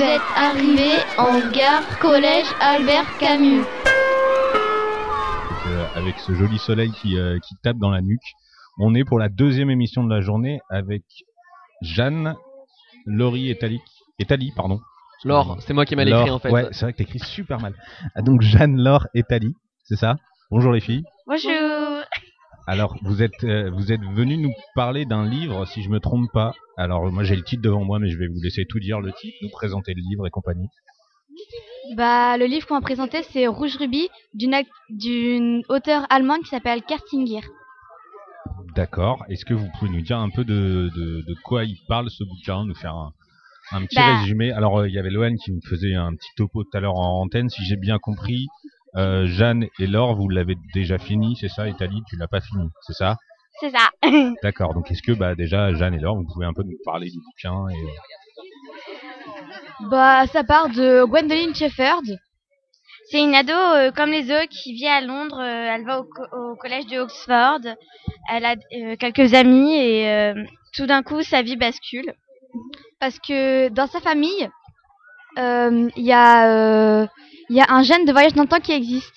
êtes arrivés en gare Collège Albert Camus. Avec ce joli soleil qui tape dans la nuque, on est pour la deuxième émission de la journée avec Jeanne, Laurie et Thalie, pardon. Laure, c'est moi qui m'a écrit en fait. Ouais, c'est vrai que t'écris super mal. Donc Jeanne, Laure et Thalie, c'est ça? Bonjour les filles. Bonjour. Alors vous êtes venus nous parler d'un livre, si je me trompe pas. Alors moi j'ai le titre devant moi, mais je vais vous laisser tout dire, le titre, nous présenter le livre et compagnie. Le livre qu'on va présenter, c'est Rouge Rubis d'une auteure allemande qui s'appelle Kerstinger. D'accord. Est-ce que vous pouvez nous dire un peu de quoi il parle ce bouquin, nous faire un petit résumé? Alors il y avait Loane qui me faisait un petit topo tout à l'heure en antenne, si j'ai bien compris. Jeanne et Laure, vous l'avez déjà fini, c'est ça? Et Thalie, tu l'as pas fini, c'est ça? C'est ça. D'accord. Donc est-ce que déjà Jeanne et Laure, vous pouvez un peu nous parler du bouquin Ça part de Gwendoline Shepherd. C'est une ado comme les autres qui vit à Londres. Elle va au collège de Oxford. Elle a quelques amis et tout d'un coup sa vie bascule. Parce que dans sa famille, il y a un gène de voyage dans le temps qui existe.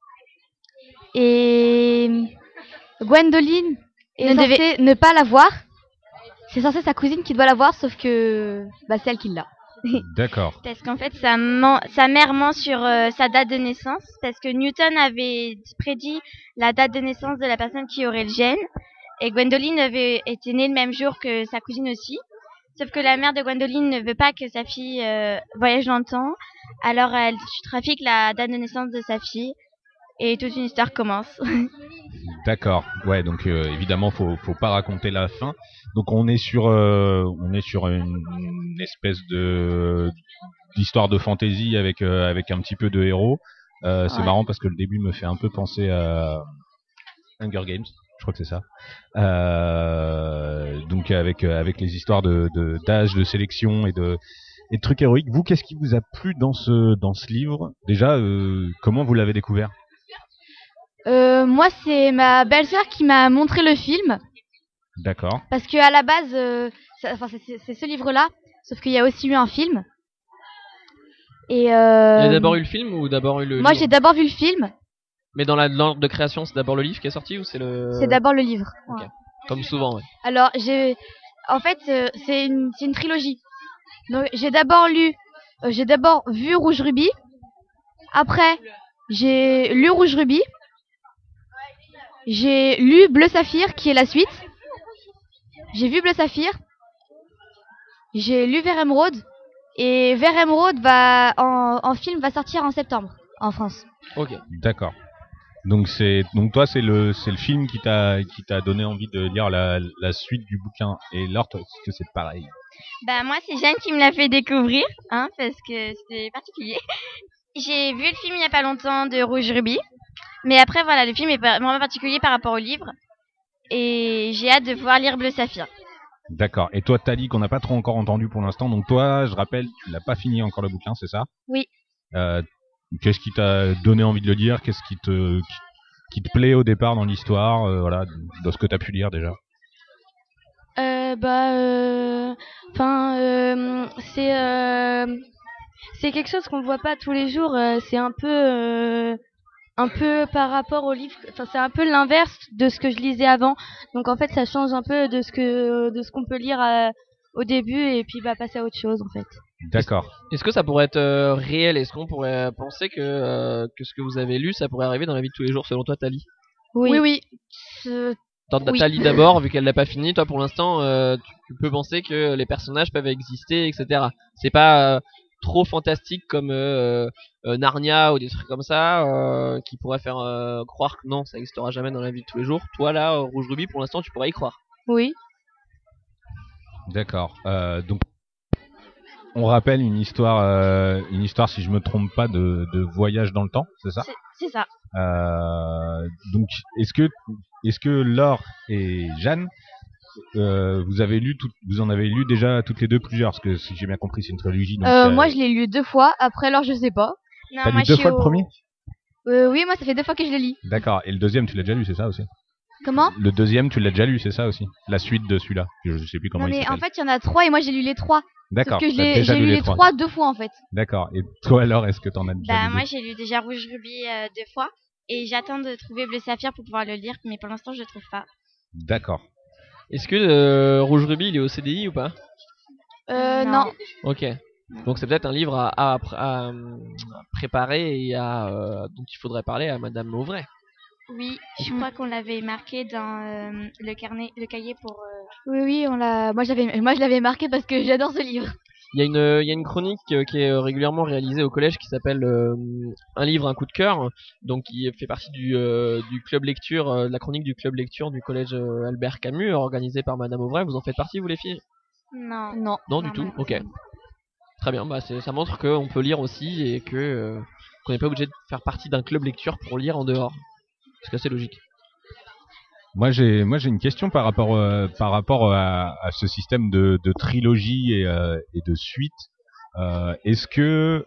Et Gwendoline est censée ne pas l'avoir. C'est censé sa cousine qui doit l'avoir, sauf que c'est elle qui l'a. D'accord. Parce qu'en fait, sa mère ment sur sa date de naissance, parce que Newton avait prédit la date de naissance de la personne qui aurait le gène, et Gwendoline été née le même jour que sa cousine aussi. Sauf que la mère de Gwendoline ne veut pas que sa fille voyage dans le temps, alors elle trafique la date de naissance de sa fille, et toute une histoire commence. D'accord. Ouais, donc évidemment, faut pas raconter la fin. Donc on est sur une espèce d'histoire de fantasy avec un petit peu de héros. C'est marrant parce que le début me fait un peu penser à Hunger Games. Je crois que c'est ça. Donc avec les histoires d'âge, de sélection et de trucs héroïques. Vous, qu'est-ce qui vous a plu dans ce livre? Déjà, comment vous l'avez découvert? Moi, c'est ma belle-sœur qui m'a montré le film. D'accord. Parce que à la base, c'est ce livre-là, sauf qu'il y a aussi eu un film. Et il y a d'abord eu le film ou d'abord eu le livre? Moi, j'ai d'abord vu le film. Mais dans l'ordre de création, c'est d'abord le livre qui est sorti ou c'est le... C'est d'abord le livre. Okay. Comme souvent, ouais. Alors, en fait, c'est une trilogie. Donc, j'ai d'abord vu Rouge Rubis. Après, j'ai lu Rouge Rubis. J'ai lu Bleu Saphir, qui est la suite. J'ai vu Bleu Saphir. J'ai lu Vert Émeraude. Et Vert Émeraude en film va sortir en septembre, en France. Ok. D'accord. Donc toi, c'est le film qui t'a donné envie de lire la suite du bouquin. Et Laure, toi, est-ce que c'est pareil? Moi, c'est Jeanne qui me l'a fait découvrir, parce que c'était particulier. J'ai vu le film il y a pas longtemps de Rouge Rubis. Mais après, voilà, le film est vraiment particulier par rapport au livre. Et j'ai hâte de pouvoir lire Bleu Saphir. D'accord. Et toi, Thalie, qu'on n'a pas trop encore entendu pour l'instant. Donc toi, je rappelle, tu l'as pas fini encore le bouquin, c'est ça? Oui. Qu'est-ce qui t'a donné envie de le lire? Qu'est-ce qui te plaît au départ dans l'histoire? Voilà, dans ce que tu as pu lire déjà. C'est quelque chose qu'on voit pas tous les jours. C'est un peu par rapport au livre, c'est un peu l'inverse de ce que je lisais avant. Donc en fait, ça change un peu de ce qu'on peut lire au début et puis passer à autre chose en fait. D'accord. Est-ce que ça pourrait être réel? Est-ce qu'on pourrait penser que ce que vous avez lu, ça pourrait arriver dans la vie de tous les jours selon toi, Thalie? Oui. Thalie d'abord, vu qu'elle l'a pas fini, toi pour l'instant, tu peux penser que les personnages peuvent exister, etc. C'est pas trop fantastique comme Narnia ou des trucs comme ça qui pourraient faire croire que non, ça n'existera jamais dans la vie de tous les jours. Toi là, Rouge Rubis, pour l'instant, tu pourrais y croire. Oui. D'accord. Donc on rappelle une histoire, si je me trompe pas, de voyage dans le temps, c'est ça? C'est ça. Donc est-ce que Laure et Jeanne, vous en avez lu déjà toutes les deux plusieurs? Parce que si j'ai bien compris, c'est une trilogie. Donc, moi, je l'ai lu 2 fois. Après, alors, je sais pas. T'as lu 2 fois le premier? Oui, moi, ça fait 2 fois que je le lis. D'accord. Et le deuxième, tu l'as déjà lu, c'est ça aussi? Comment? Le deuxième, tu l'as déjà lu, c'est ça aussi? La suite de celui-là. Je sais plus comment Non il mais s'appelle. en fait il y en a 3 et moi j'ai lu les 3. D'accord. Sauf que T'as déjà j'ai lu lu les les trois. 3 2 fois en fait. D'accord. Et toi alors, est-ce que t'en as déjà Bah lu moi d'autres? j'ai lu déjà Rouge Rubis 2 fois et j'attends de trouver Bleu Saphir pour pouvoir le lire, mais pour l'instant je le trouve pas. D'accord. Est-ce que Rouge Ruby il est au CDI ou pas? Non. Ok. Donc c'est peut-être un livre à préparer et dont il faudrait parler à Madame Auvray. Oui, je crois qu'on l'avait marqué dans le cahier pour. Oui, moi je l'avais marqué parce que j'adore ce livre. Il y a une chronique qui est régulièrement réalisée au collège qui s'appelle Un livre, un coup de cœur, donc qui fait partie du club lecture, de la chronique du club lecture du collège Albert Camus, organisé par Madame Auvray. Vous en faites partie, vous les filles? Non. Non. Non, du tout. Ok. Très bien. Bah ça montre qu'on peut lire aussi et que qu'on n'est pas obligé de faire partie d'un club lecture pour lire en dehors. C'est assez logique. Moi j'ai une question par rapport à ce système de trilogie et de suite. Est-ce que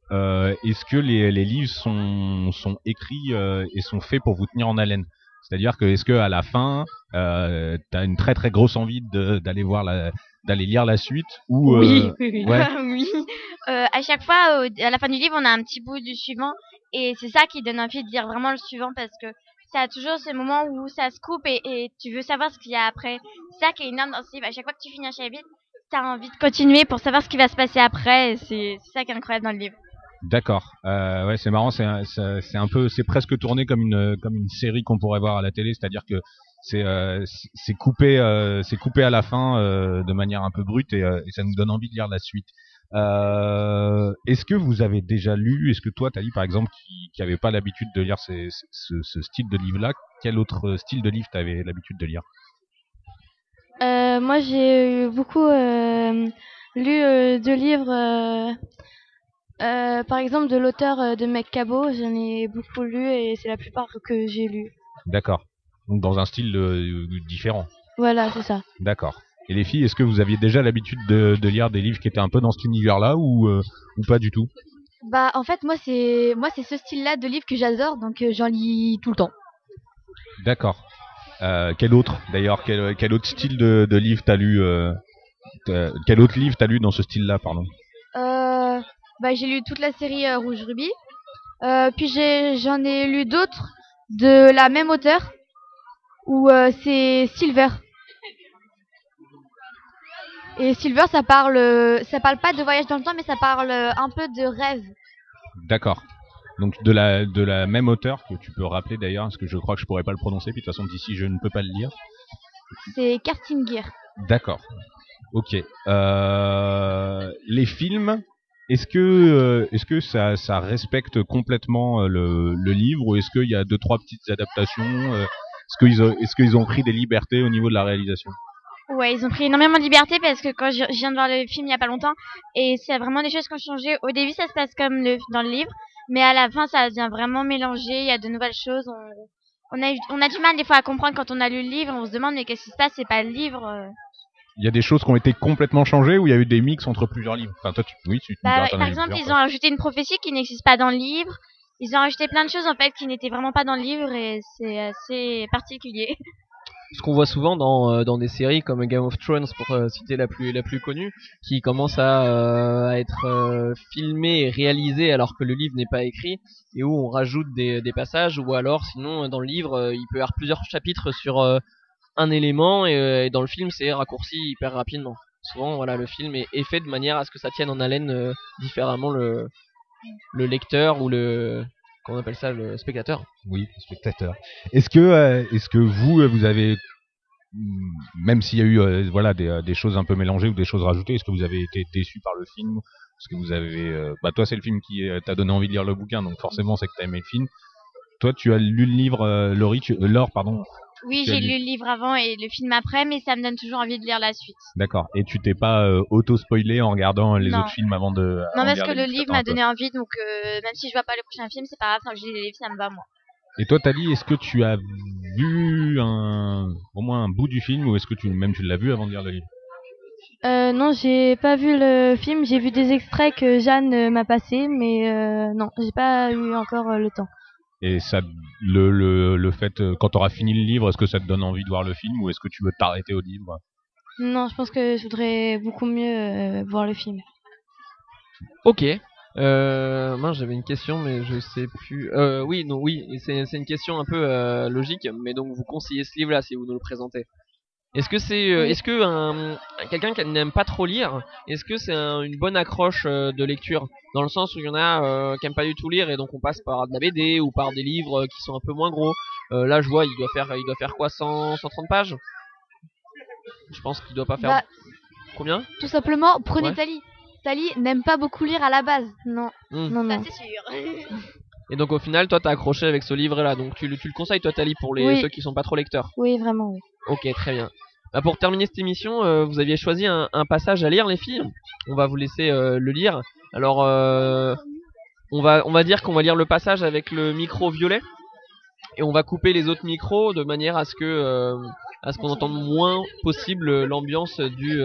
les livres sont écrits et sont faits pour vous tenir en haleine? C'est-à-dire que est-ce que à la fin t'as une très très grosse envie d'aller lire la suite ou Oui. ouais. Oui. À chaque fois, à la fin du livre, on a un petit bout du suivant et c'est ça qui donne envie de lire vraiment le suivant parce que ça a toujours ce moment où ça se coupe et tu veux savoir ce qu'il y a après. C'est ça qui est énorme dans ce livre. À chaque fois que tu finis un chapitre, t'as envie de continuer pour savoir ce qui va se passer après. Et c'est ça qui est incroyable dans le livre. D'accord. Ouais, c'est marrant. C'est presque tourné comme une série qu'on pourrait voir à la télé, c'est-à-dire que c'est coupé à la fin de manière un peu brute et ça nous donne envie de lire la suite. Est-ce que vous avez déjà lu, est-ce que toi, Thalie, par exemple, qui avait pas l'habitude de lire ce style de livre-là, quel autre style de livre t'avais l'habitude de lire? Moi, j'ai beaucoup lu 2 livres. Par exemple, de l'auteur de Meg Cabot, j'en ai beaucoup lu et c'est la plupart que j'ai lu. D'accord. Donc dans un style différent. Voilà, c'est ça. D'accord. Et les filles, est-ce que vous aviez déjà l'habitude de lire des livres qui étaient un peu dans cet univers-là ou pas du tout? Bah en fait moi c'est ce style-là de livre que j'adore donc j'en lis tout le temps. D'accord. Quel autre d'ailleurs quel autre style de livre t'as lu quel autre livre t'as lu dans ce style-là, pardon? Bah j'ai lu toute la série Rouge Rubis. Puis j'en ai lu d'autres de la même auteur où c'est Silver. Et Silver ça parle pas de voyage dans le temps mais ça parle un peu de rêve. D'accord. Donc de la même auteur que tu peux rappeler d'ailleurs parce que je crois que je pourrais pas le prononcer puis de toute façon d'ici je ne peux pas le lire. C'est Kerstin Gier. D'accord. Ok. Les films, est-ce que ça respecte complètement le livre ou est-ce qu'il y a 2-3 petites adaptations est-ce qu'ils ont pris des libertés au niveau de la réalisation? Ouais, ils ont pris énormément de liberté parce que quand je viens de voir le film il y a pas longtemps et c'est vraiment des choses qui ont changé. Au début, ça se passe comme dans le livre, mais à la fin, ça devient vraiment mélangé. Il y a de nouvelles choses. On a du mal des fois à comprendre quand on a lu le livre. On se demande mais qu'est-ce qui se passe? C'est pas le livre. Il y a des choses qui ont été complètement changées ou il y a eu des mix entre plusieurs livres? Enfin, toi, oui, tu me diras, t'en as Par lu exemple, plusieurs, ils ont ajouté une prophétie qui n'existe pas dans le livre. Ils ont ajouté plein de choses en fait qui n'étaient vraiment pas dans le livre et c'est assez particulier. Ce qu'on voit souvent dans des séries comme Game of Thrones pour citer la plus connue, qui commence à être filmée et réalisée alors que le livre n'est pas écrit et où on rajoute des passages ou alors sinon dans le livre il peut y avoir plusieurs chapitres sur un élément et dans le film c'est raccourci hyper rapidement. Souvent voilà le film est fait de manière à ce que ça tienne en haleine différemment le lecteur ou comment on appelle ça, le spectateur. Oui, spectateur. Est-ce que vous avez, même s'il y a eu voilà des choses un peu mélangées ou des choses rajoutées, est-ce que vous avez été déçu par le film? Est-ce que vous avez, bah toi c'est le film qui t'a donné envie de lire le bouquin, donc forcément c'est que t'as aimé le film. Toi tu as lu le livre, Laure, pardon. Oui, j'ai lu le livre avant et le film après, mais ça me donne toujours envie de lire la suite. D'accord. Et tu t'es pas auto-spoilé en regardant les Non. autres films avant de... Non, avant de parce lire que les le livres, livre t'attends un m'a peu. donné envie, donc même si je vois pas le prochain film, c'est pas grave, tant que je lis les livres, ça me va, moi. Et toi, Tali, est-ce que tu as vu au moins un bout du film ou est-ce que tu l'as vu avant de lire le livre? Non, j'ai pas vu le film. J'ai vu des extraits que Jeanne m'a passé, mais non, j'ai pas eu encore le temps. Et ça, le fait, quand t'auras fini le livre, est-ce que ça te donne envie de voir le film ou est-ce que tu veux t'arrêter au livre? Non, je pense que je voudrais beaucoup mieux voir le film. Ok. Mince, j'avais une question, mais je sais plus. Oui, non, oui, c'est une question un peu logique, mais donc vous conseillez ce livre-là si vous nous le présentez. Est-ce que c'est, Oui. est-ce que quelqu'un qui n'aime pas trop lire, est-ce que c'est une bonne accroche de lecture, dans le sens où il y en a qui aiment pas du tout lire et donc on passe par de la BD ou par des livres qui sont un peu moins gros. Là, je vois, il doit faire quoi, 130 pages? Je pense qu'il doit pas faire Bah, combien? tout simplement, prenez Ouais. Tali. Tali n'aime pas beaucoup lire à la base. Non, Hmm. non, non. c'est sûr. Et donc au final, toi, t'as accroché avec ce livre-là, donc tu le conseilles, toi, Tali, pour Oui. ceux qui sont pas trop lecteurs. Oui, vraiment, oui. Ok, très bien. Bah, pour terminer cette émission, vous aviez choisi un passage à lire, les filles. On va vous laisser le lire. Alors, on va dire qu'on va lire le passage avec le micro violet et on va couper les autres micros de manière à ce qu'on entende moins possible l'ambiance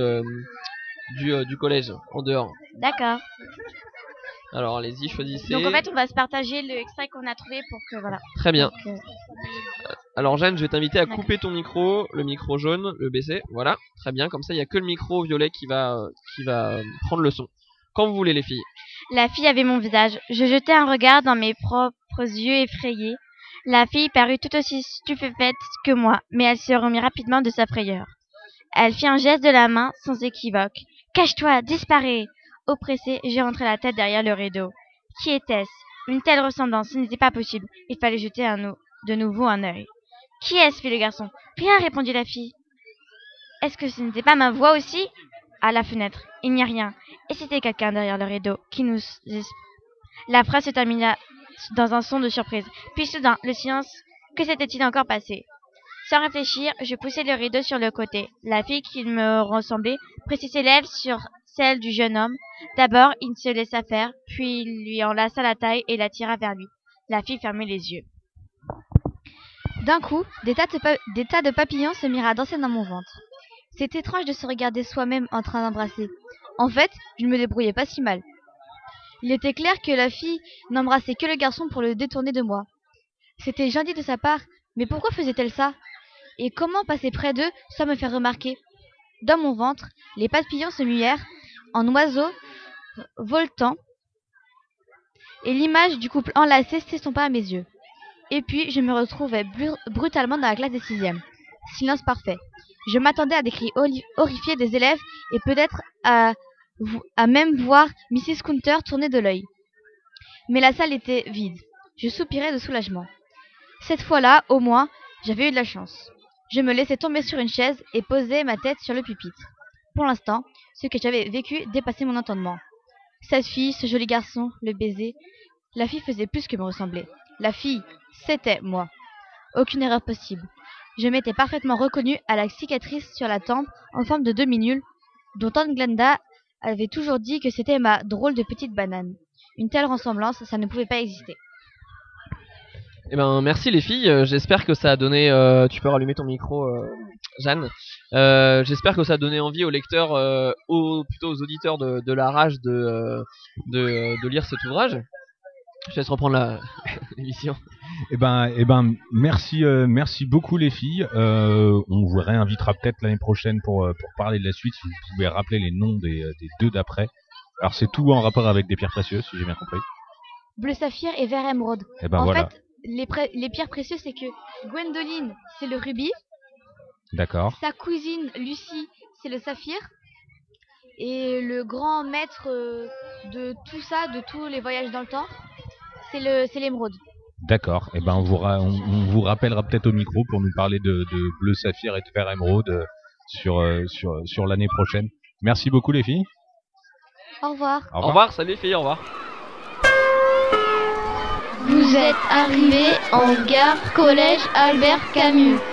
du collège en dehors. D'accord. Alors, allez-y, choisissez. Donc en fait, on va se partager l'extrait qu'on a trouvé pour que voilà. Très bien. Donc, Alors Jeanne, je vais t'inviter à D'accord. couper ton micro, le micro jaune, le baisser, voilà, très bien, comme ça il n'y a que le micro violet qui va prendre le son. Quand vous voulez les filles. La fille avait mon visage. Je jetai un regard dans mes propres yeux effrayés. La fille parut tout aussi stupéfaite que moi, mais elle se remit rapidement de sa frayeur. Elle fit un geste de la main sans équivoque. « Cache-toi, disparais !» Oppressée, j'ai rentré la tête derrière le rideau. Qui était-ce? Une telle ressemblance, ce n'était pas possible. Il fallait jeter de nouveau un œil. « Qui est-ce » fit le garçon. « Rien » répondit la fille. « Est-ce que ce n'était pas ma voix aussi ?» À la fenêtre, il n'y a rien. Et c'était quelqu'un derrière le rideau qui nous... La phrase se termina dans un son de surprise. Puis soudain, le silence. Que s'était-il encore passé? Sans réfléchir, je poussai le rideau sur le côté. La fille qui me ressemblait pressait ses lèvres sur celles du jeune homme. D'abord, il se laissa faire, puis il lui enlaça la taille et l'attira vers lui. La fille fermait les yeux. D'un coup, des tas de papillons se mirent à danser dans mon ventre. C'est étrange de se regarder soi-même en train d'embrasser. En fait, je ne me débrouillais pas si mal. Il était clair que la fille n'embrassait que le garçon pour le détourner de moi. C'était gentil de sa part, mais pourquoi faisait-elle ça? Et comment passer près d'eux sans me faire remarquer? Dans mon ventre, les papillons se muèrent en oiseaux voltants et l'image du couple enlacé s'estompa à mes yeux. Et puis, je me retrouvais brutalement dans la classe des 6e. Silence parfait. Je m'attendais à des cris horrifiés des élèves et peut-être à même voir Mrs. Counter tourner de l'œil. Mais la salle était vide. Je soupirais de soulagement. Cette fois-là, au moins, j'avais eu de la chance. Je me laissais tomber sur une chaise et posais ma tête sur le pupitre. Pour l'instant, ce que j'avais vécu dépassait mon entendement. Cette fille, ce joli garçon, le baiser. La fille faisait plus que me ressembler. La fille, c'était moi. Aucune erreur possible. Je m'étais parfaitement reconnue à la cicatrice sur la tempe en forme de demi-nulle, dont Tante Glenda avait toujours dit que c'était ma drôle de petite banane. Une telle ressemblance, ça ne pouvait pas exister. Eh ben merci les filles, j'espère que ça a donné, tu peux rallumer ton micro Jeanne, j'espère que ça a donné envie aux lecteurs, plutôt aux auditeurs de la rage de lire cet ouvrage. Je laisse reprendre l'émission. Eh ben, merci beaucoup les filles. On vous réinvitera peut-être l'année prochaine pour parler de la suite. Si vous pouvez rappeler les noms des deux d'après. Alors c'est tout en rapport avec des pierres précieuses, si j'ai bien compris. Bleu saphir et vert émeraude. Eh ben en voilà. fait, les pierres précieuses, c'est que Gwendoline, c'est le rubis. D'accord. Sa cousine Lucie, c'est le saphir. Et le grand maître de tout ça, de tous les voyages dans le temps, c'est l'émeraude. D'accord. Eh ben on vous rappellera peut-être au micro pour nous parler de bleu saphir et de vert émeraude sur l'année prochaine. Merci beaucoup les filles. Au revoir. Au revoir, salut les filles, au revoir. Vous êtes arrivés en gare Collège Albert Camus.